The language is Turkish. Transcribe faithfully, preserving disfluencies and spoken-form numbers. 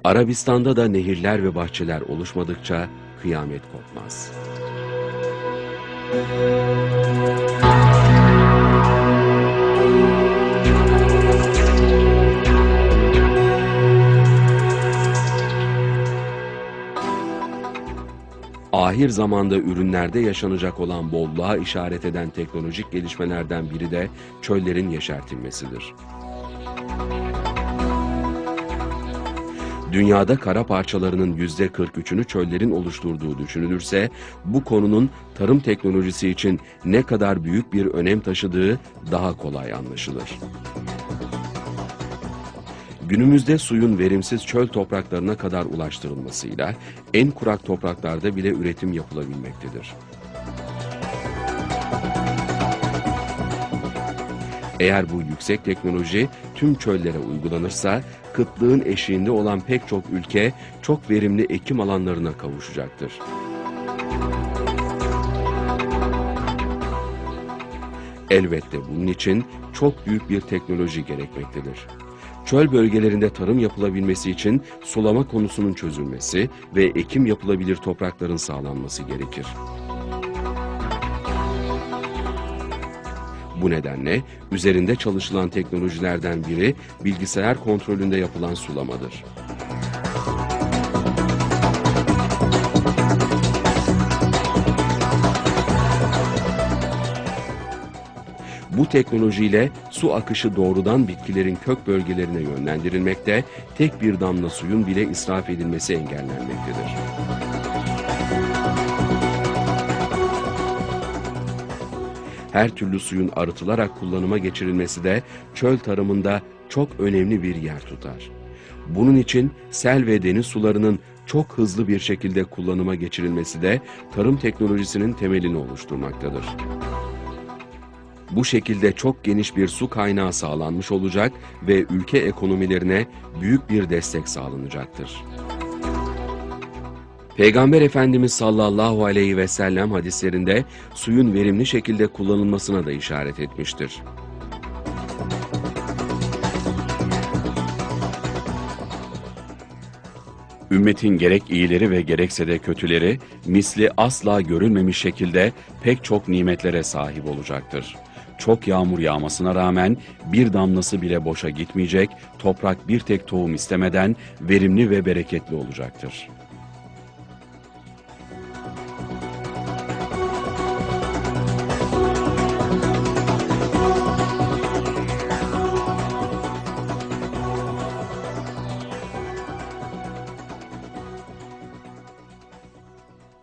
Arabistan'da da nehirler ve bahçeler oluşmadıkça kıyamet kopmaz. Ahir zamanda ürünlerde yaşanacak olan bolluğa işaret eden teknolojik gelişmelerden biri de çöllerin yeşertilmesidir. Dünyada kara parçalarının yüzde kırk üçünü çöllerin oluşturduğu düşünülürse, bu konunun tarım teknolojisi için ne kadar büyük bir önem taşıdığı daha kolay anlaşılır. Günümüzde suyun verimsiz çöl topraklarına kadar ulaştırılmasıyla en kurak topraklarda bile üretim yapılabilmektedir. Eğer bu yüksek teknoloji tüm çöllere uygulanırsa, kıtlığın eşiğinde olan pek çok ülke çok verimli ekim alanlarına kavuşacaktır. Elbette bunun için çok büyük bir teknoloji gerekmektedir. Çöl bölgelerinde tarım yapılabilmesi için sulama konusunun çözülmesi ve ekim yapılabilir toprakların sağlanması gerekir. Bu nedenle üzerinde çalışılan teknolojilerden biri bilgisayar kontrolünde yapılan sulamadır. Bu teknolojiyle su akışı doğrudan bitkilerin kök bölgelerine yönlendirilmekte, tek bir damla suyun bile israf edilmesi engellenmektedir. Her türlü suyun arıtılarak kullanıma geçirilmesi de çöl tarımında çok önemli bir yer tutar. Bunun için sel ve deniz sularının çok hızlı bir şekilde kullanıma geçirilmesi de tarım teknolojisinin temelini oluşturmaktadır. Bu şekilde çok geniş bir su kaynağı sağlanmış olacak ve ülke ekonomilerine büyük bir destek sağlanacaktır. Peygamber Efendimiz sallallahu aleyhi ve sellem hadislerinde suyun verimli şekilde kullanılmasına da işaret etmiştir. Ümmetin gerek iyileri ve gerekse de kötüleri, misli asla görülmemiş şekilde pek çok nimetlere sahip olacaktır. Çok yağmur yağmasına rağmen bir damlası bile boşa gitmeyecek, toprak bir tek tohum istemeden verimli ve bereketli olacaktır.